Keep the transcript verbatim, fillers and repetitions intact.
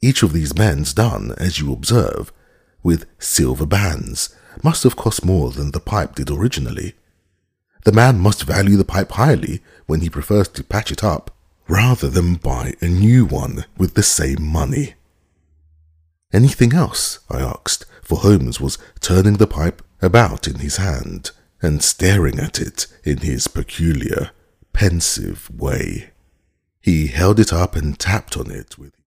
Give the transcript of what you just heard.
Each of these mends done, as you observe, with silver bands, must have cost more than the pipe did originally. The man must value the pipe highly when he prefers to patch it up, rather than buy a new one with the same money. Anything else? I asked, for Holmes was turning the pipe about in his hand and staring at it in his peculiar, pensive way. He held it up and tapped on it with